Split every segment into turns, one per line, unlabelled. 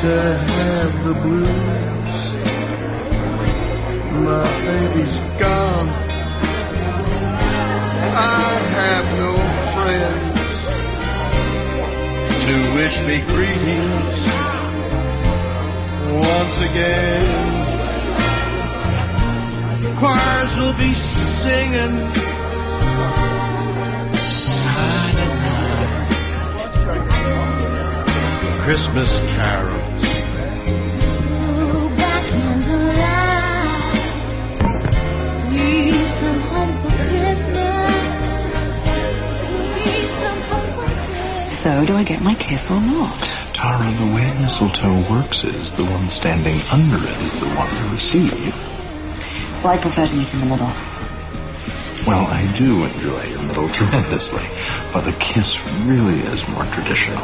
to have the blues. My baby's gone. I have no friends to wish me greetings once again. Choirs will be singing Silent Night, Christmas carols.
Back in July, please come home for Christmas. Please come home for Christmas.
So, do I get my kiss or not?
Tara, the way mistletoe works is the one standing under it is the one to receive.
Well, I prefer to meet in the middle.
Well, I do enjoy your middle tremendously, but the kiss really is more traditional.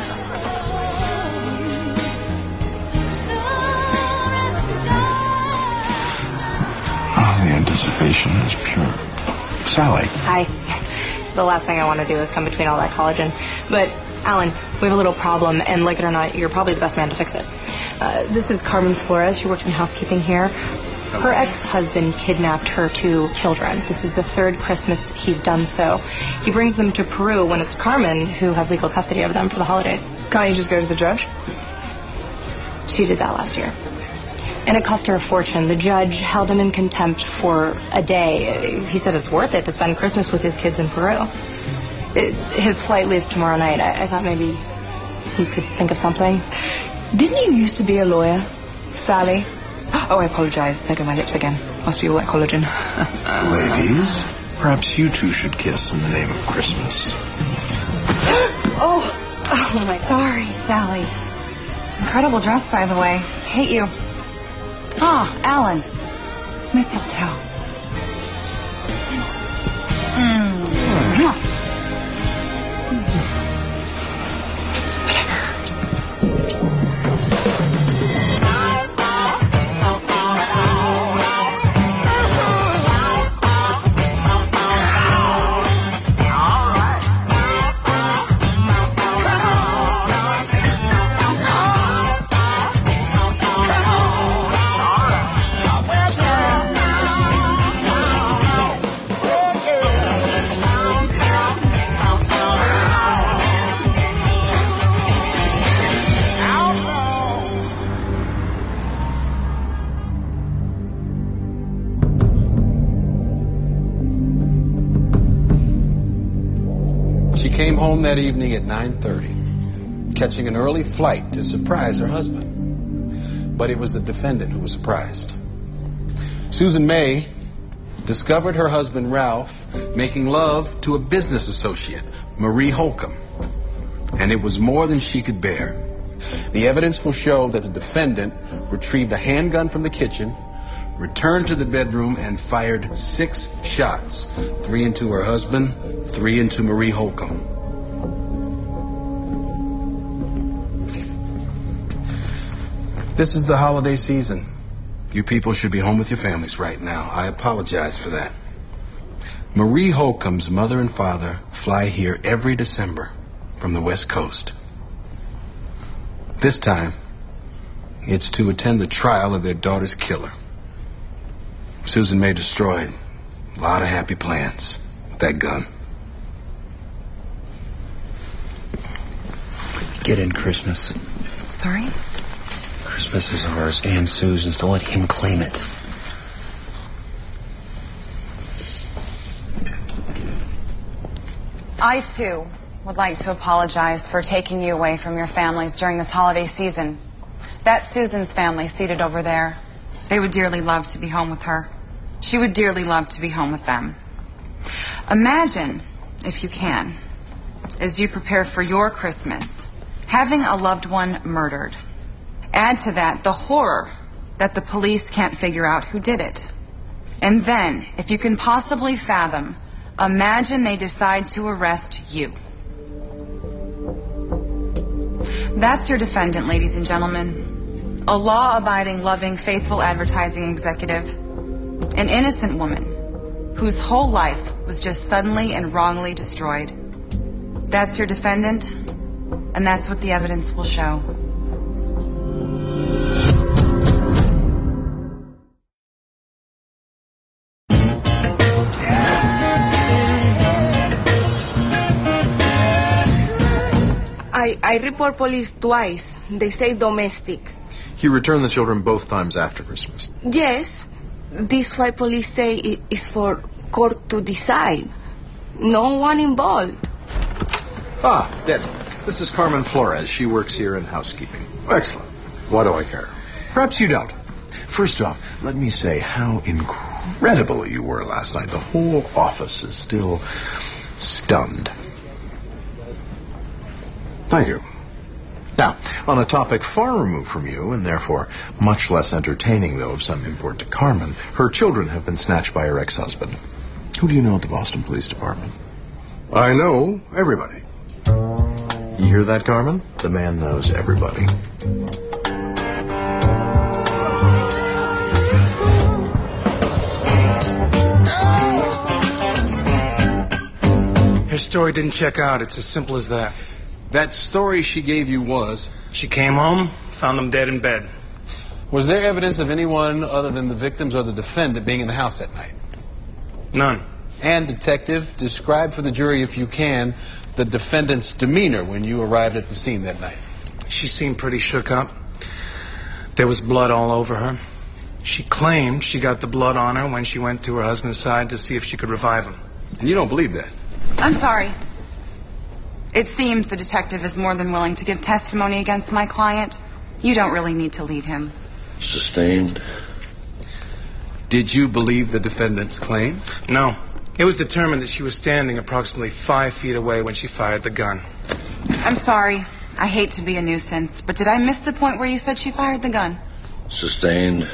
Oh, the anticipation is pure. Sally.
Hi. The last thing I want to do is come between all that collagen. But, Alan, we have a little problem, and like it or not, you're probably the best man to fix it. This is Carmen Flores. She works in housekeeping here. Her ex-husband kidnapped her 2 children. This is the 3rd Christmas he's done so. He brings them to Peru when it's Carmen who has legal custody of them for the holidays.
Can't you just go to the judge?
She did that last year. And it cost her a fortune. The judge held him in contempt for a day. He said it's worth it to spend Christmas with his kids in Peru. His flight leaves tomorrow night. I thought maybe you could think of something.
Didn't you used to be a lawyer, Sally? Oh, I apologize. There go my lips again. Must be all that collagen.
Ladies, perhaps you two should kiss in the name of Christmas.
Oh, my sorry, Sally. Incredible dress, by the way. Hate you. Ah, Alan. Mistletoe.
She came home that evening at 9:30, catching an early flight to surprise her husband. But it was the defendant who was surprised. Susan May discovered her husband Ralph making love to a business associate, Marie Holcomb. And it was more than she could bear. The evidence will show that the defendant retrieved a handgun from the kitchen, returned to the bedroom, and fired 6 shots. 3 into her husband, 3 into Marie Holcomb. This is the holiday season. You people should be home with your families right now. I apologize for that. Marie Holcomb's mother and father fly here every December from the West Coast. This time, it's to attend the trial of their daughter's killer. Susan May destroyed a lot of happy plans with that gun.
Get in, Christmas.
Sorry?
Christmas is ours and Susan's. Don't let him claim it.
I, too, would like to apologize for taking you away from your families during this holiday season. That's Susan's family seated over there. They would dearly love to be home with her. She would dearly love to be home with them. Imagine, if you can, as you prepare for your Christmas, having a loved one murdered. Add to that the horror that the police can't figure out who did it. And then, if you can possibly fathom, imagine they decide to arrest you. That's your defendant, ladies and gentlemen. A law-abiding, loving, faithful advertising executive. An innocent woman whose whole life was just suddenly and wrongly destroyed. That's your defendant, and that's what the evidence will show.
I report police twice. They say domestic.
He returned the children both times after Christmas.
Yes. This why police say it is for court to decide. No one involved.
Ah, Debbie. This is Carmen Flores. She works here in housekeeping.
Excellent. Why do I care?
Perhaps you don't. First off, let me say how incredible you were last night. The whole office is still stunned.
Thank you.
Now, on a topic far removed from you, and therefore much less entertaining, though of some import to Carmen, her children have been snatched by her ex-husband. Who do you know at the Boston Police Department?
I know everybody.
You hear that, Carmen? The man knows everybody.
Her story didn't check out. It's as simple as that.
That story she gave you was?
She came home, found them dead in bed.
Was there evidence of anyone other than the victims or the defendant being in the house that night?
None.
And, Detective, describe for the jury, if you can, the defendant's demeanor when you arrived at the scene that night.
She seemed pretty shook up. There was blood all over her. She claimed she got the blood on her when she went to her husband's side to see if she could revive him.
And you don't believe that?
I'm sorry. It seems the detective is more than willing to give testimony against my client. You don't really need to lead him.
Sustained.
Did you believe the defendant's claim?
No. It was determined that she was standing approximately 5 feet away when she fired the gun.
I'm sorry. I hate to be a nuisance, but did I miss the point where you said she fired the gun?
Sustained.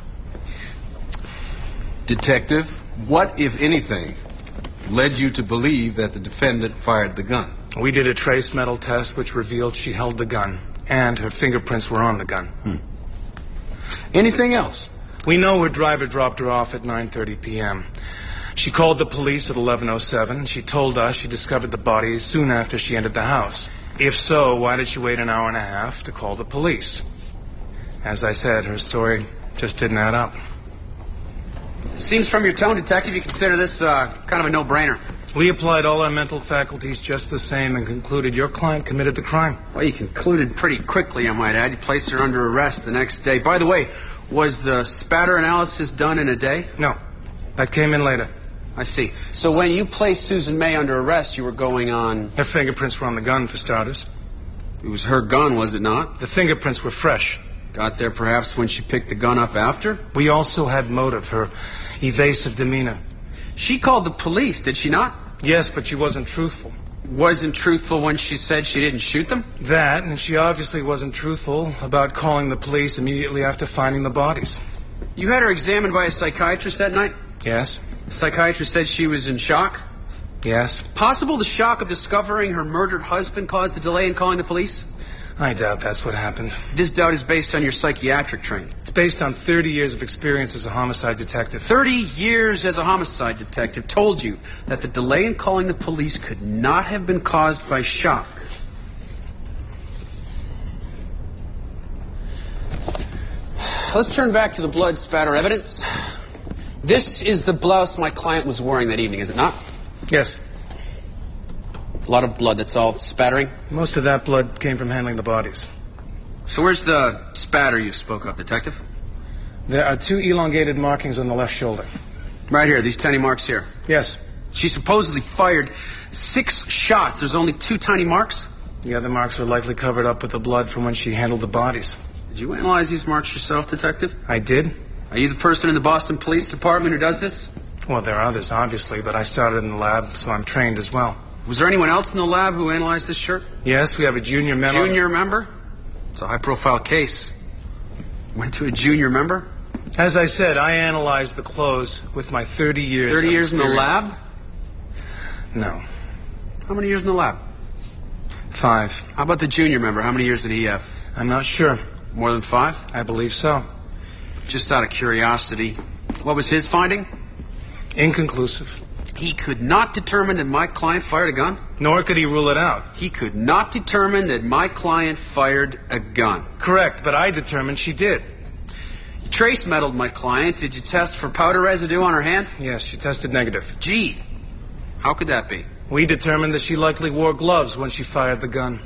Detective, what, if anything, led you to believe that the defendant fired the gun?
We did a trace metal test which revealed she held the gun, and her fingerprints were on the gun.
Anything else?
We know her driver dropped her off at 9:30 p.m. She called the police at 11:07. She told us she discovered the bodies soon after she entered the house. If so, why did she wait an hour and a half to call the police? As I said, her story just didn't add up.
Seems from your tone, Detective, you consider this kind of a no-brainer.
We applied all our mental faculties just the same and concluded your client committed the crime.
Well, you concluded pretty quickly, I might add. You placed her under arrest the next day. By the way, was the spatter analysis done in a day?
No. That came in later.
I see. So when you placed Susan May under arrest, you were going on...
Her fingerprints were on the gun, for starters.
It was her gun, was it not?
The fingerprints were fresh.
Got there perhaps when she picked the gun up after?
We also had motive, her evasive demeanor.
She called the police, did she not?
Yes, but she wasn't truthful.
Wasn't truthful when she said she didn't shoot them?
That, and she obviously wasn't truthful about calling the police immediately after finding the bodies.
You had her examined by a psychiatrist that night?
Yes.
The psychiatrist said she was in shock?
Yes.
Possible the shock of discovering her murdered husband caused the delay in calling the police?
I doubt that's what happened.
This doubt is based on your psychiatric training.
It's based on 30 years of experience as a homicide detective.
30 years as a homicide detective told you that the delay in calling the police could not have been caused by shock. Let's turn back to the blood spatter evidence. This is the blouse my client was wearing that evening, is it not?
Yes.
A lot of blood, that's all spattering?
Most of that blood came from handling the bodies.
So where's the spatter you spoke of, Detective?
There are 2 elongated markings on the left shoulder.
Right here, these tiny marks here.
Yes.
She supposedly fired 6 shots. There's only 2 tiny marks?
The other marks are likely covered up with the blood from when she handled the bodies.
Did you analyze these marks yourself, Detective?
I did.
Are you the person in the Boston Police Department who does this?
Well, there are others, obviously, but I started in the lab, so I'm trained as well.
Was there anyone else in the lab who analyzed this shirt?
Yes, we have a junior member.
Junior member? It's a high-profile case. Went to a junior member?
As I said, I analyzed the clothes with my 30 years
30 years in the lab?
No.
How many years in the lab?
5.
How about the junior member? How many years did he have?
I'm not sure.
More than 5?
I believe so.
Just out of curiosity, what was his finding?
Inconclusive.
He could not determine that my client fired a gun?
Nor could he rule it out.
He could not determine that my client fired a gun?
Correct, but I determined she did.
You trace meddled my client. Did you test for powder residue on her hand?
Yes, she tested negative.
Gee, how could that be?
We determined that she likely wore gloves when she fired the gun.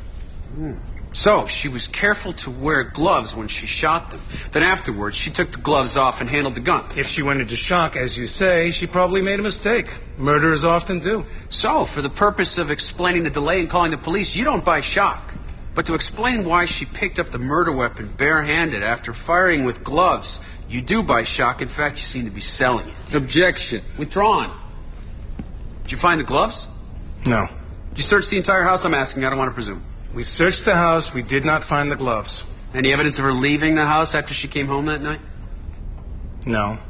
So, she was careful to wear gloves when she shot them. Then afterwards, she took the gloves off and handled the gun.
If she went into shock, as you say, she probably made a mistake. Murderers often do.
So, for the purpose of explaining the delay in calling the police, you don't buy shock. But to explain why she picked up the murder weapon barehanded after firing with gloves, you do buy shock. In fact, you seem to be selling it.
Objection.
Withdrawn. Did you find the gloves?
No.
Did you search the entire house? I'm asking. I don't want to presume.
We searched the house. We did not find the gloves.
Any evidence of her leaving the house after she came home that night?
No.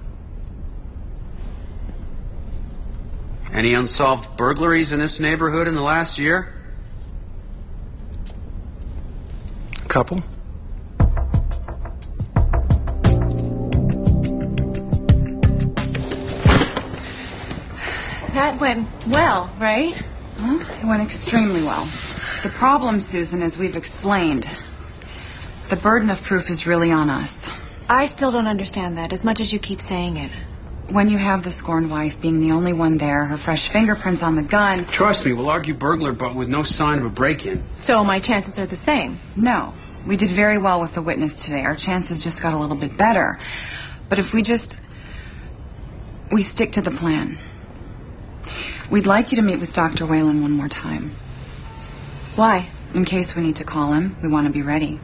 Any unsolved burglaries in this neighborhood in the last year?
Couple.
That went well, right? Well, it went extremely well. The problem, Susan, as we've explained, the burden of proof is really on us.
I still don't understand that, as much as you keep saying it.
When you have the scorned wife being the only one there, her fresh fingerprints on the gun...
Trust me, we'll argue burglar, but with no sign of a break-in.
So my chances are the same?
No. We did very well with the witness today. Our chances just got a little bit better. But if we stick to the plan. We'd like you to meet with Dr. Whalen one more time.
Why?
In case we need to call him, we want to be ready.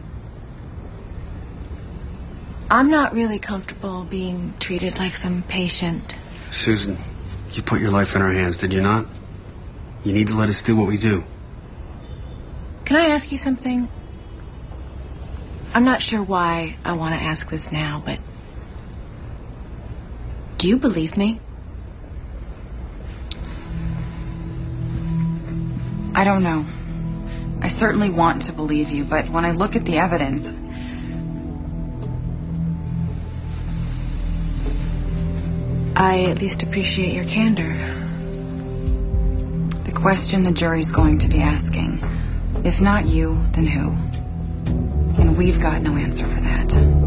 I'm not really comfortable being treated like some patient.
Susan, you put your life in our hands, did you not? You need to let us do what we do.
Can I ask you something? I'm not sure why I want to ask this now, but... do you believe me?
I don't know. I certainly want to believe you, but when I look at the evidence...
I at least appreciate your candor.
The question the jury's going to be asking, if not you, then who? And we've got no answer for that.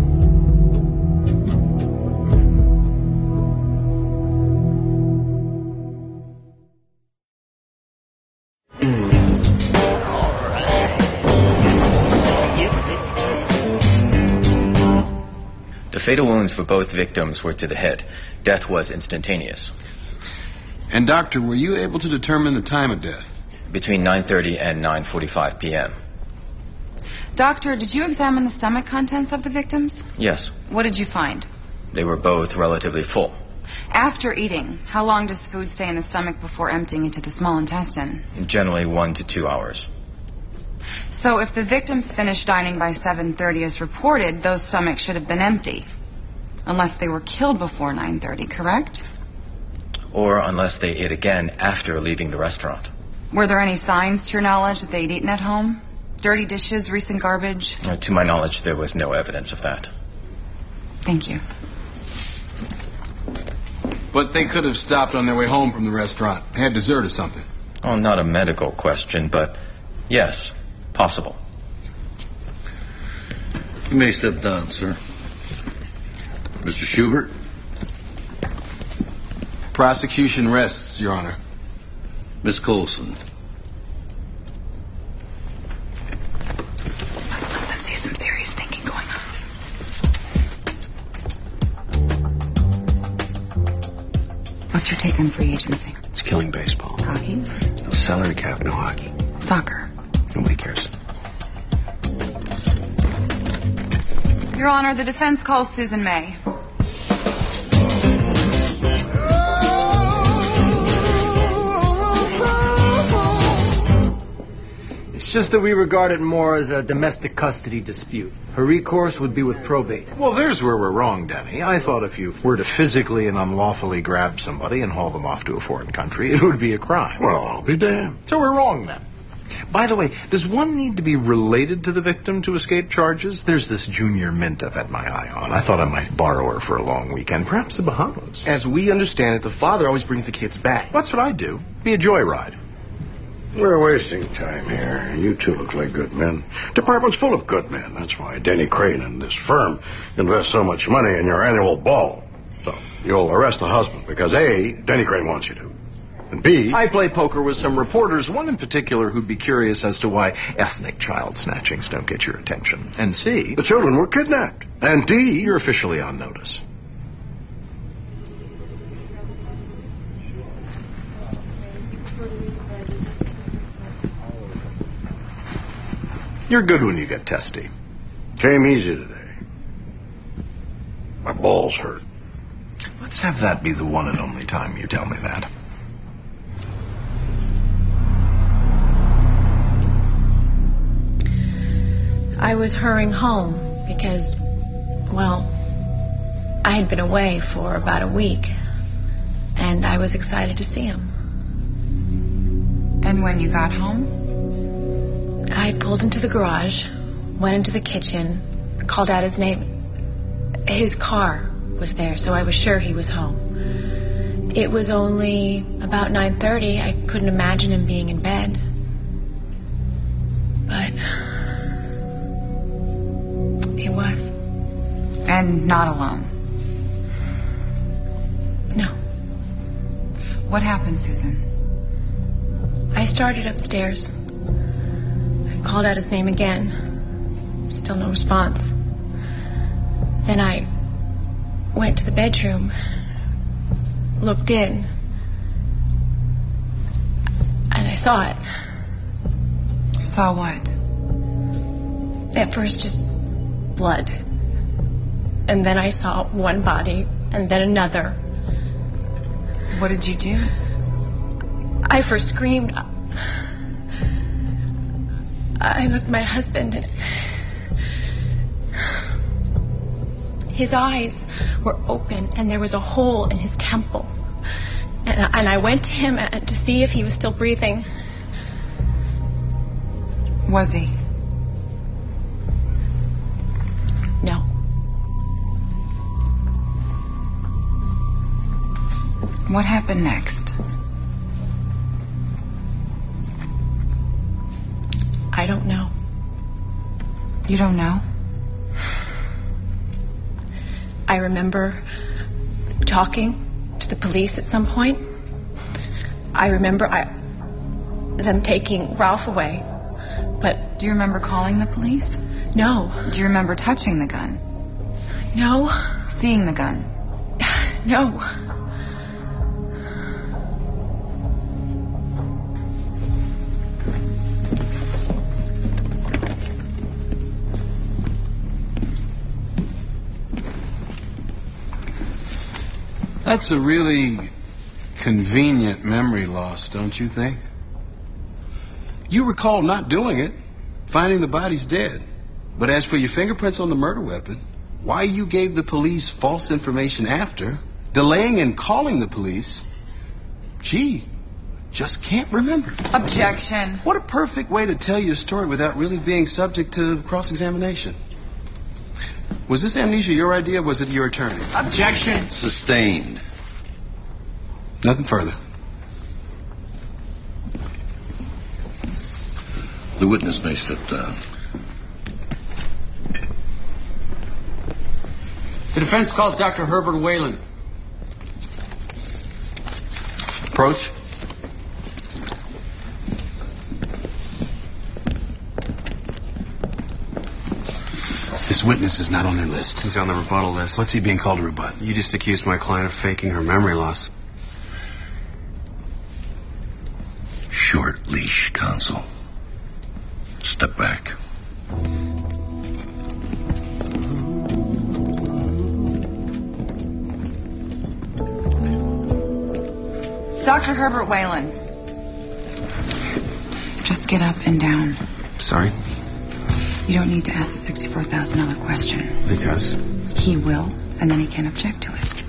The fatal wounds for both victims were to the head. Death was instantaneous.
And doctor, were you able to determine the time of death?
Between 9:30 and 9:45 p.m.
Doctor, did you examine the stomach contents of the victims?
Yes.
What did you find?
They were both relatively full.
After eating, how long does food stay in the stomach before emptying into the small intestine?
Generally 1 to 2 hours.
So if the victims finished dining by 7:30 as reported, those stomachs should have been empty. Unless they were killed before 9:30, correct?
Or unless they ate again after leaving the restaurant.
Were there any signs, to your knowledge, that they'd eaten at home? Dirty dishes, recent garbage?
To my knowledge, there was no evidence of that.
Thank you.
But they could have stopped on their way home from the restaurant. Had dessert or something.
Oh, not a medical question, but yes, possible.
You may step down, sir. Mr. Schubert?
Prosecution rests, Your Honor.
Miss Coulson?
Let's see some serious thinking going on. What's your take on free agency?
It's killing baseball.
Hockey?
No salary cap, no hockey.
Soccer?
Nobody cares.
Your Honor, the defense calls Susan May.
It's just that we regard it more as a domestic custody dispute. Her recourse would be with probate.
Well, there's where we're wrong, Denny. I thought if you were to physically and unlawfully grab somebody and haul them off to a foreign country, it would be a crime.
Well, I'll be damned.
So we're wrong then. By the way, does one need to be related to the victim to escape charges? There's this Junior Mint I've had my eye on. I thought I might borrow her for a long weekend, perhaps the Bahamas.
As we understand it, the father always brings the kids back.
That's what I do. Be a joyride.
We're wasting time here. You two look like good men. Department's full of good men. That's why Denny Crane and this firm invest so much money in your annual ball. So you'll arrest the husband because, A, Denny Crane wants you to. And B...
I play poker with some reporters, one in particular who'd be curious as to why ethnic child snatchings don't get your attention. And C...
the children were kidnapped. And D...
you're officially on notice. You're good when you get testy.
Came easy today. My balls hurt.
Let's have that be the one and only time you tell me that.
I was hurrying home because, well, I had been away for about a week, and I was excited to see him.
And when you got home?
I pulled into the garage, went into the kitchen, called out his name. His car was there, so I was sure he was home. It was only about 9:30. I couldn't imagine him being in bed. But he was.
And not alone?
No.
What happened, Susan?
I started upstairs. I called out his name again. Still no response. Then I went to the bedroom, looked in, and I saw it.
Saw what?
At first, just blood. And then I saw one body, and then another.
What did you do?
I first screamed. I looked at my husband, and his eyes were open, and there was a hole in his temple. And I went to him to see if he was still breathing.
Was he?
No.
What happened next?
I don't know.
You don't know?
I remember talking to the police at some point. I remember them taking Ralph away. But
do you remember calling the police?
No.
Do you remember touching the gun?
No.
Seeing the gun?
No.
That's a really convenient memory loss, don't you think? You recall not doing it, finding the bodies dead. But as for your fingerprints on the murder weapon, why you gave the police false information after, delaying and calling the police, gee, just can't remember.
Objection.
What a perfect way to tell your story without really being subject to cross-examination. Was this amnesia your idea, or was it your attorney's?
Objection.
Sustained.
Nothing further.
The witness may step down.
The defense calls Dr. Herbert Whalen.
Approach. This witness is not on their list.
He's on the rebuttal list.
What's he being called to rebut?
You just accused my client of faking her memory loss.
Short leash, counsel. Step back.
Dr. Herbert Whalen. Just get up and down.
Sorry?
You don't need to ask the $64,000 question.
Because?
He will, and then he can object to it.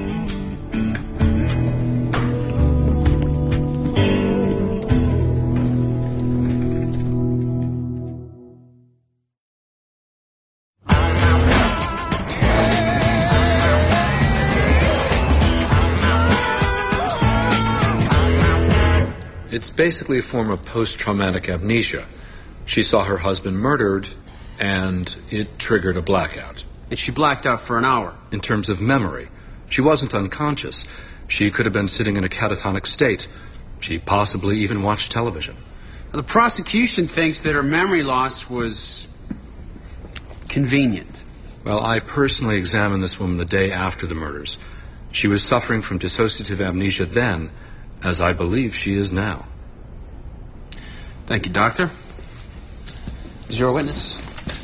It's basically a form of post-traumatic amnesia. She saw her husband murdered, and it triggered a blackout.
And she blacked out for an hour.
In terms of memory, she wasn't unconscious. She could have been sitting in a catatonic state, She possibly even watched television.
The prosecution thinks that her memory loss was convenient.
Well, I personally examined this woman the day after the murders. She was suffering from dissociative amnesia then, as I believe she is now.
Thank you, Doctor. Is your witness?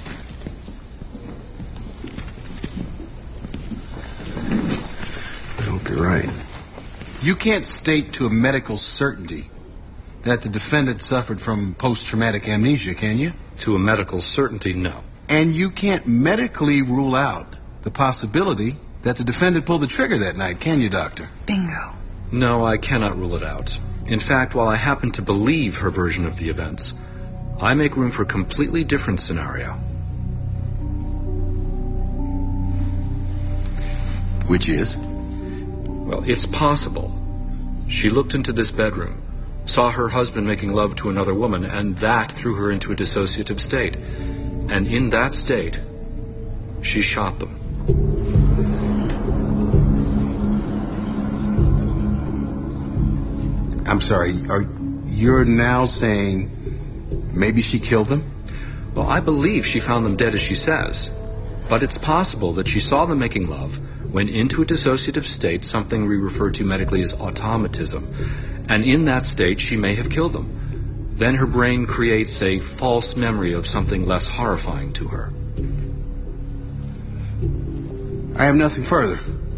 I hope you're right.
You can't state to a medical certainty that the defendant suffered from post-traumatic amnesia, can you?
To a medical certainty, no.
And you can't medically rule out the possibility that the defendant pulled the trigger that night, can you, Doctor?
Bingo.
No, I cannot rule it out. In fact, while I happen to believe her version of the events, I make room for a completely different scenario.
Which is?
Well, it's possible. She looked into this bedroom, saw her husband making love to another woman, and that threw her into a dissociative state. And in that state, she shot them.
I'm sorry, you're now saying maybe she killed them?
Well, I believe she found them dead as she says. But it's possible that she saw them making love, went into a dissociative state, something we refer to medically as automatism, and in that state she may have killed them. Then her brain creates a false memory of something less horrifying to her.
I have nothing further.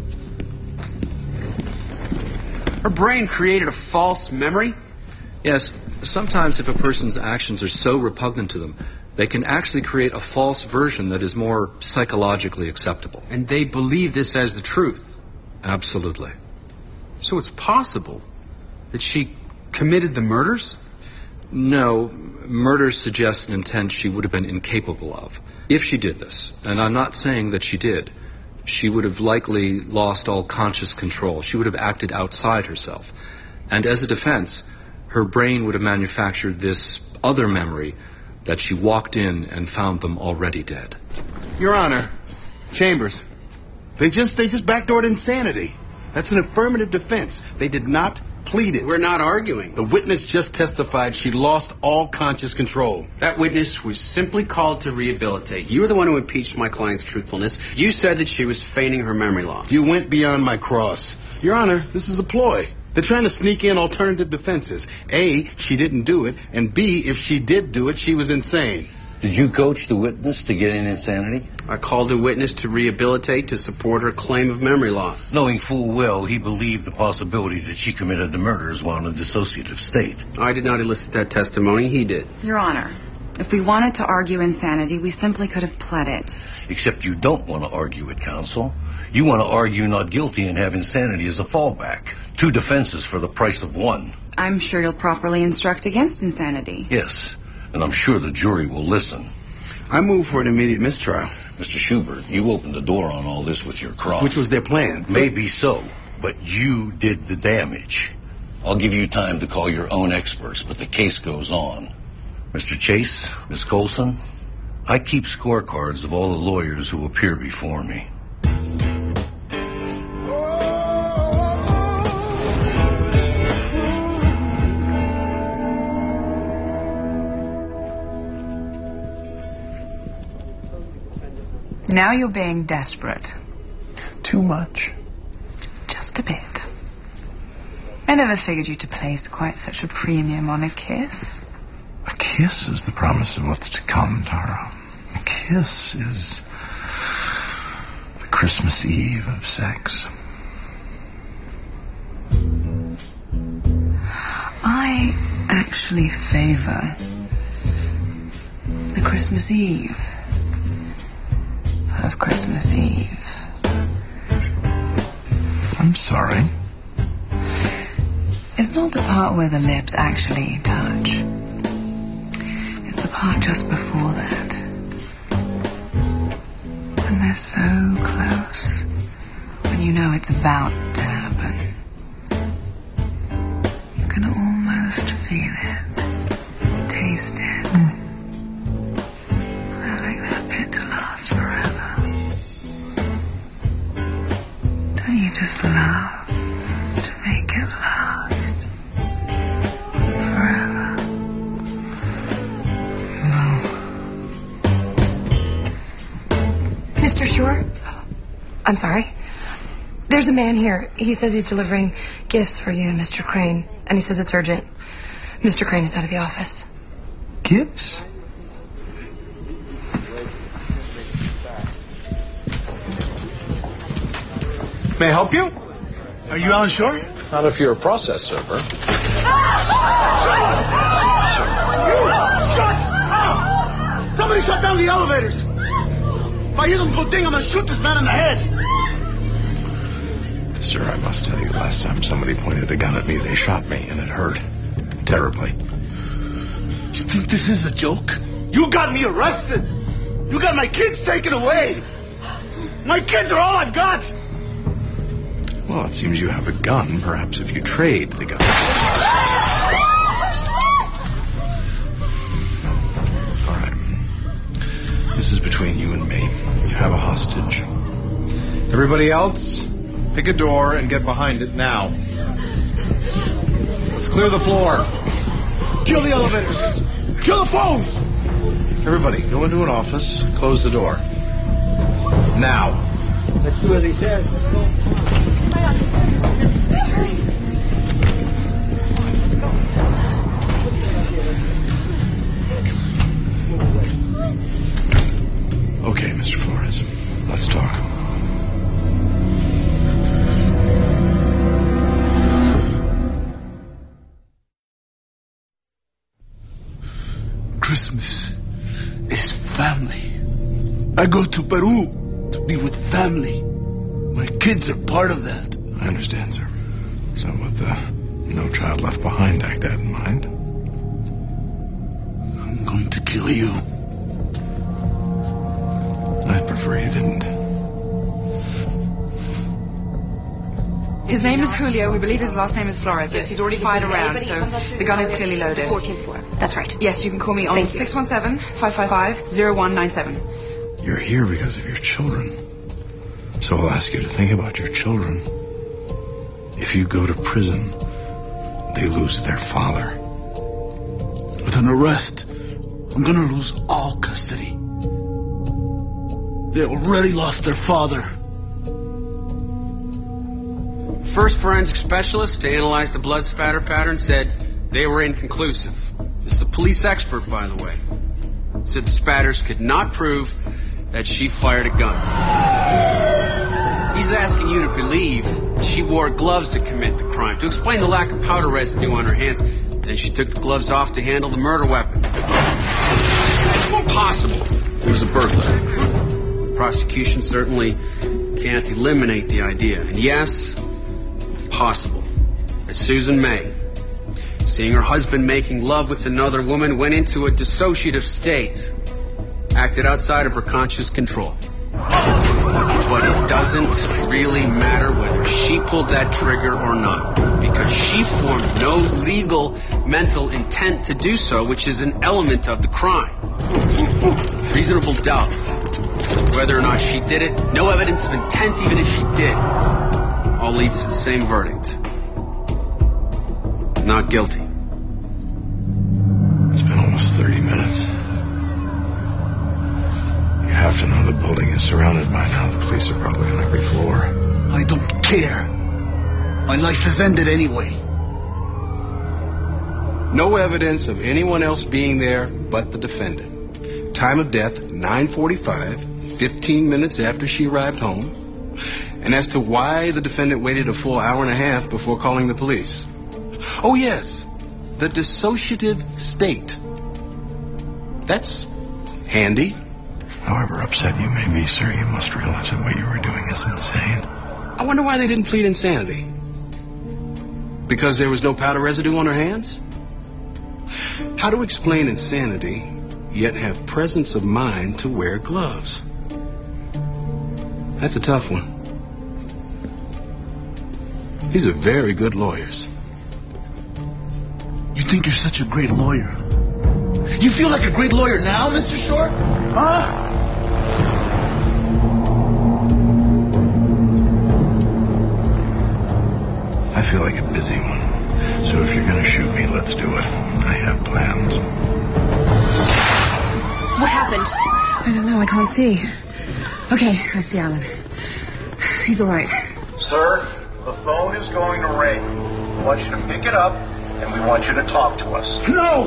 Her brain created a false memory?
Yes, sometimes if a person's actions are so repugnant to them, they can actually create a false version that is more psychologically acceptable.
And they believe this as the truth?
Absolutely.
So it's possible that she committed the murders?
No, murder suggests an intent she would have been incapable of. If she did this, and I'm not saying that she did, she would have likely lost all conscious control. She would have acted outside herself. And as a defense, her brain would have manufactured this other memory that she walked in and found them already dead.
Your Honor, Chambers, they just backdoored insanity. That's an affirmative defense. They did not plead it.
We're not arguing.
The witness just testified she lost all conscious control.
That witness was simply called to rehabilitate. You were the one who impeached my client's truthfulness. You said that she was feigning her memory loss.
You went beyond my cross. Your Honor, this is a ploy. They're trying to sneak in alternative defenses. A, she didn't do it, and B, if she did do it, she was insane.
Did you coach the witness to get in insanity?
I called a witness to rehabilitate to support her claim of memory loss.
Knowing full well he believed the possibility that she committed the murders while in a dissociative state.
I did not elicit that testimony. He did.
Your Honor, if we wanted to argue insanity, we simply could have pled it.
Except you don't want to argue it, counsel. You want to argue not guilty and have insanity as a fallback. Two defenses for the price of one.
I'm sure you'll properly instruct against insanity.
Yes, and I'm sure the jury will listen.
I move for an immediate mistrial.
Mr. Schubert, you opened the door on all this with your cross.
Which was their plan.
Maybe so, but you did the damage. I'll give you time to call your own experts, but the case goes on. Mr. Chase, Miss Colson, I keep scorecards of all the lawyers who appear before me.
Now you're being desperate.
Too much.
Just a bit. I never figured you to place quite such a premium on a kiss.
A kiss is the promise of what's to come, Tara. A kiss is the Christmas Eve of sex.
I actually favor the Christmas Eve of Christmas Eve.
I'm sorry.
It's not the part where the lips actually touch. It's the part just before that. When they're so close. When you know it's about to happen. You can almost feel it. Taste it. I like that bit to last forever. Don't you just love to make it last?
I'm sorry? There's a man here. He says he's delivering gifts for you and Mr. Crane. And he says it's urgent. Mr. Crane is out of the office.
Gifts?
May I help you?
Are you Alan Shore?
Not if you're a process server.
Somebody shut down the elevators! If I hear them go ding, I'm gonna shoot this man in the head!
Sir, I must tell you, last time somebody pointed a gun at me, they shot me, and it hurt. Terribly.
You think this is a joke? You got me arrested! You got my kids taken away! My kids are all I've got!
Well, it seems you have a gun. Perhaps if you trade the gun. All right. This is between you and me. You have a hostage.
Everybody else, pick a door and get behind it now. Let's clear the floor.
Kill the elevators! Kill the phones!
Everybody, go into an office, close the door. Now.
Let's do as he says.
Okay, Mr. Flores. Let's talk.
Christmas is family. I go to Peru to be with family. My kids are part of that.
I understand, sir. So with the No Child Left Behind Act that in mind?
I'm going to kill you.
I'd prefer you didn't.
His name is Julio. We believe his last name is Flores. Yes, he's already fired a round, so the gun is clearly loaded.
14-4. That's right.
Yes, you can call me on 617-555-0197.
You're here because of your children. So I'll ask you to think about your children. If you go to prison, they lose their father.
With an arrest, I'm going to lose all custody. They already lost their father.
First forensic specialist to analyze the blood spatter pattern said they were inconclusive. This is a police expert, by the way. Said the spatters could not prove that she fired a gun. He's asking you to believe she wore gloves to commit the crime, to explain the lack of powder residue on her hands. Then she took the gloves off to handle the murder weapon. Impossible. It was a burglar. The prosecution certainly can't eliminate the idea. And yes, possible. As Susan May, seeing her husband making love with another woman, went into a dissociative state, acted outside of her conscious control. But it doesn't really matter whether she pulled that trigger or not, because she formed no legal mental intent to do so, which is an element of the crime. Reasonable doubt. Whether or not she did it, no evidence of intent even if she did. All leads to the same verdict. Not guilty.
It's been almost 30 minutes. You have to know the building is surrounded by now. The police are probably on every floor.
I don't care. My life is ended anyway.
No evidence of anyone else being there but the defendant. Time of death, 9:45, 15 minutes after she arrived home. And as to why the defendant waited a full hour and a half before calling the police. Oh, yes, the dissociative state. That's handy.
However upset you may be, sir, you must realize that what you were doing is insane.
I wonder why they didn't plead insanity. Because there was no powder residue on her hands? How to explain insanity, yet have presence of mind to wear gloves? That's a tough one. These are very good lawyers.
You think you're such a great lawyer? You feel like a great lawyer now, Mr. Short? Huh?
I feel like a busy one. So if you're going to shoot me, let's do it. I have plans.
What happened? I don't know. I can't see. Okay, I see Alan. He's all right.
Sir, the phone is going to ring. We want you to pick it up, and we want you to talk to us.
No!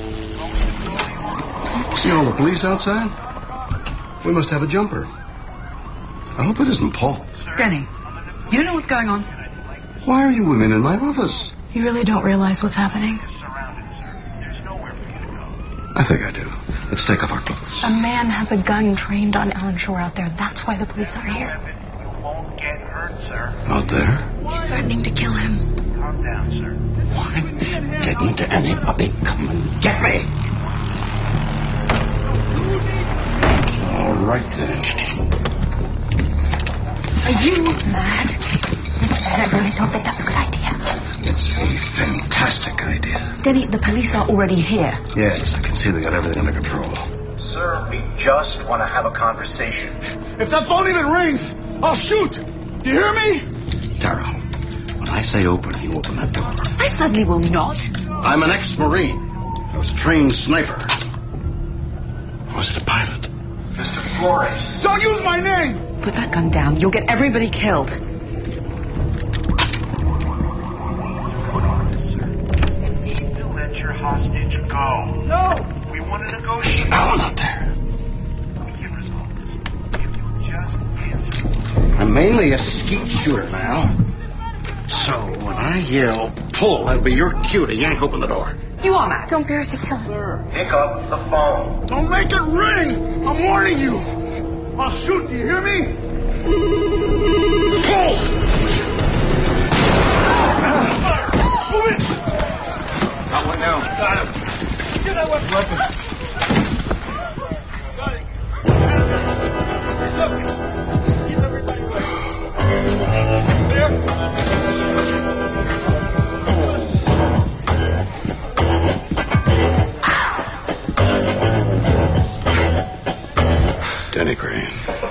See all the police outside? We must have a jumper. I hope it isn't Paul.
Denny, do you know what's going on?
Why are you women in my office?
You really don't realize what's happening?
I think I do. Let's take off our clothes.
A man has a gun trained on Alan Shore out there. That's why the police are here.
You won't get hurt, sir.
Out there?
He's threatening to kill him.
Calm down, sir.
Why didn't anybody come and get me? All right, then.
Are you mad? I really don't think that's a good idea.
It's a fantastic idea.
Denny, the police are already here.
Yes, I can see they got everything under control.
Sir, we just want to have a conversation.
If that phone even rings, I'll shoot. Do you hear me?
Darrell, when I say open, you open that door.
I certainly will not.
I'm an ex-Marine. I was a trained sniper. I was a pilot.
Mr. Flores.
Don't use my name!
Put that gun down. You'll get everybody killed.
Your hostage go.
No!
We want to negotiate.
Alan out there.
Give us all this. If you just answer.
I'm mainly a skeet shooter now. So when I yell pull, that'll be your cue to yank open the door.
You are mad.
Don't be ridiculous.
Pick up the phone.
Don't make it ring! I'm warning you. I'll shoot. Do you hear me?
Pull!
Move it!
Got one now.
Got him. Get that weapon. Got it. Keep everybody
Denny Crane.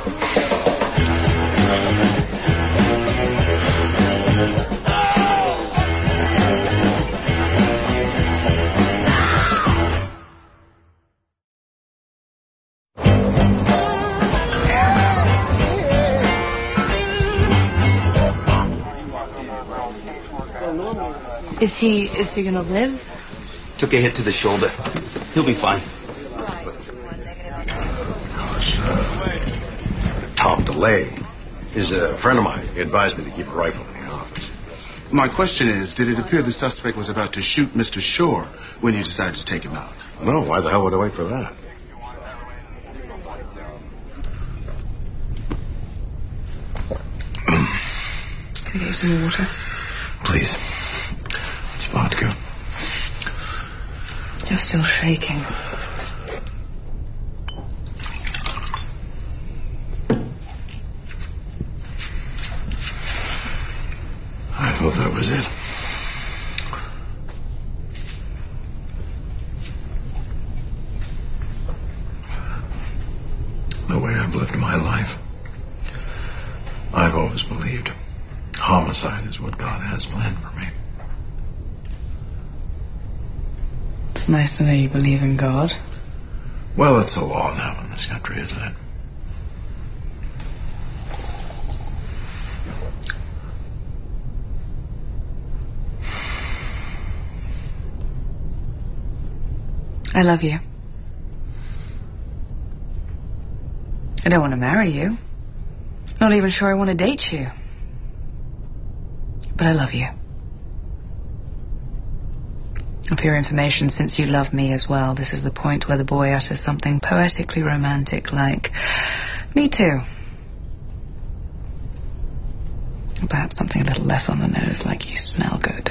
Is he gonna live?
Took a hit to the shoulder. He'll be fine.
Tom DeLay is a friend of mine. He advised me to keep a rifle in the office.
My question is, did it appear the suspect was about to shoot Mr. Shore when you decided to take him out?
No, why the hell would I wait for that?
Can I get you some more water?
Please. It's vodka.
You're still shaking.
I thought that was it. The way I've lived my life, I've always believed homicide is what God has planned for me.
It's nice to know you believe in God.
Well, it's the law now in this country, isn't it?
I love you. I don't want to marry you. Not even sure I want to date you. But I love you. For your information, since you love me as well, this is the point where the boy utters something poetically romantic like, me too. Or perhaps something a little less on the nose like, you smell good.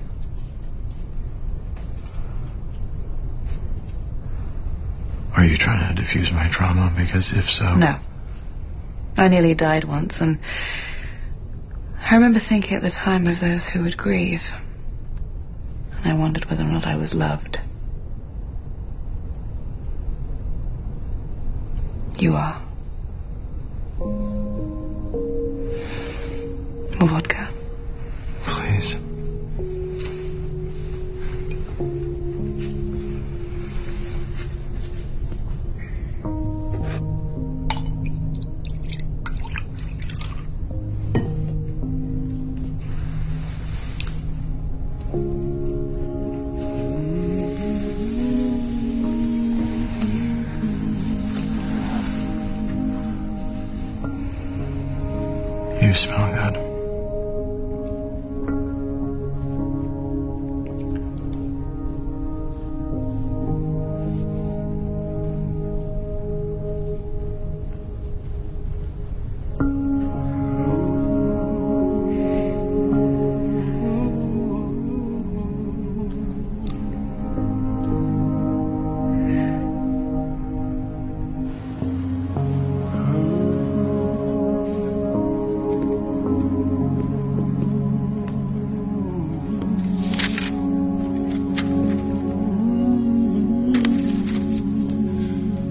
Are you trying to diffuse my trauma? Because if so...
No. I nearly died once, and I remember thinking at the time of those who would grieve. And I wondered whether or not I was loved. You are. More vodka?
Please.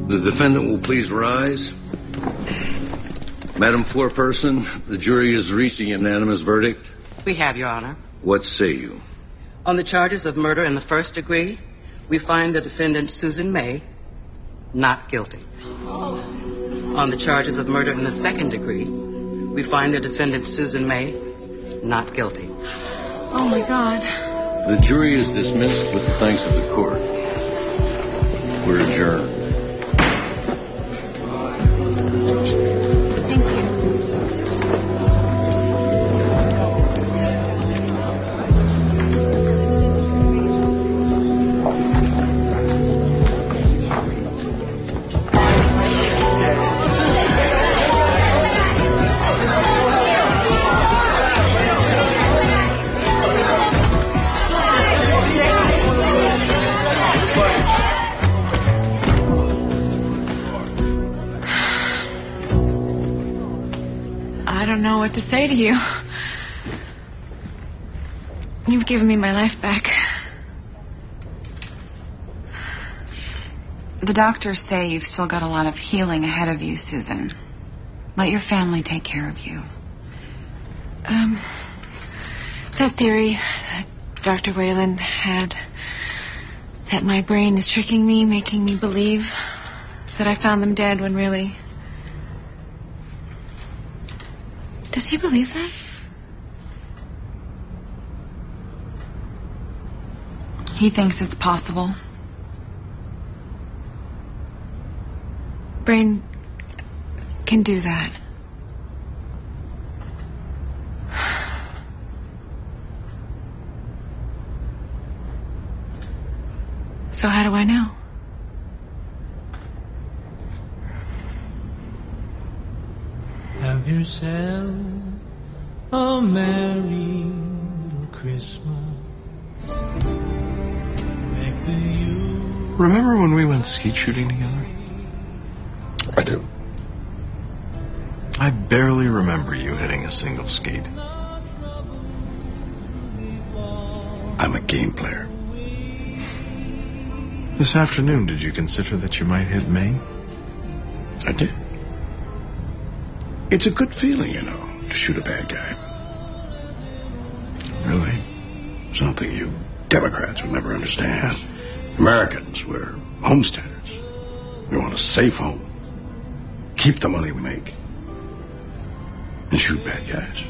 The defendant will please rise. Madam Foreperson, the jury has reached a unanimous verdict.
We have, Your Honor.
What say you?
On the charges of murder in the first degree, we find the defendant, Susan May, not guilty. On the charges of murder in the second degree, we find the defendant, Susan May, not guilty.
Oh, my God.
The jury is dismissed with the thanks of the court. We're adjourned.
Thank you. I don't know what to say to you. You've given me my life back.
The doctors say you've still got a lot of healing ahead of you, Susan. Let your family take care of you.
That theory that Dr. Whalen had, that my brain is tricking me, making me believe that I found them dead when really... Does he believe that?
He thinks it's possible.
Brain can do that. So how do I know?
Have yourself a merry little Christmas. Make the you.
Remember when we went skeet shooting together?
I do.
I barely remember you hitting a single skeet.
I'm a game player.
This afternoon, did you consider that you might hit me?
I did. It's a good feeling, you know, to shoot a bad guy.
Really?
Something you Democrats would never understand. Americans, we're homesteaders. We want a safe home. Keep the money we make. And shoot bad guys.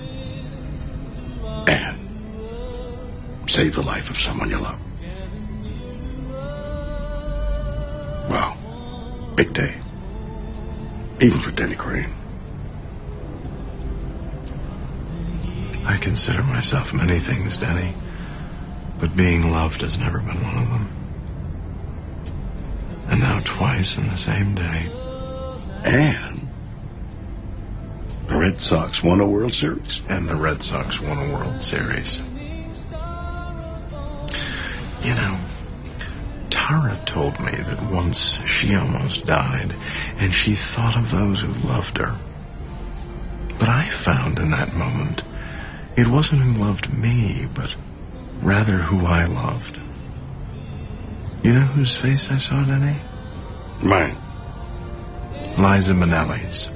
And save the life of someone you love. Well, big day. Even for Denny Crane.
I consider myself many things, Denny. But being loved has never been one of them. And now twice in the same day.
And the Red Sox won a World Series.
And the Red Sox won a World Series. You know, Tara told me that once she almost died, and she thought of those who loved her. But I found in that moment, it wasn't who loved me, but rather who I loved. You know whose face I saw, Denny?
Mine.
Liza Minnelli's.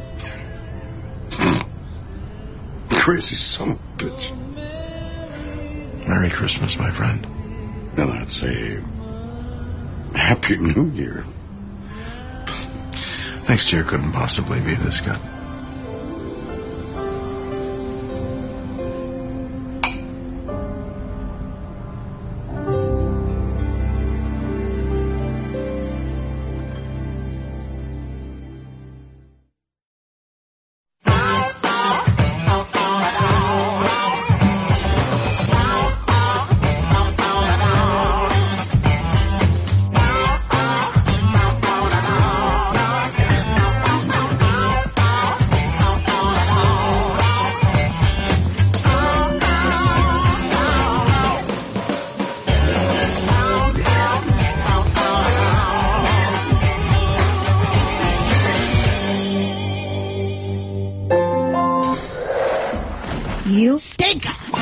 Crazy son of a bitch.
Merry Christmas, my friend.
And I'd say Happy New Year.
Next year couldn't possibly be this good.
You stink!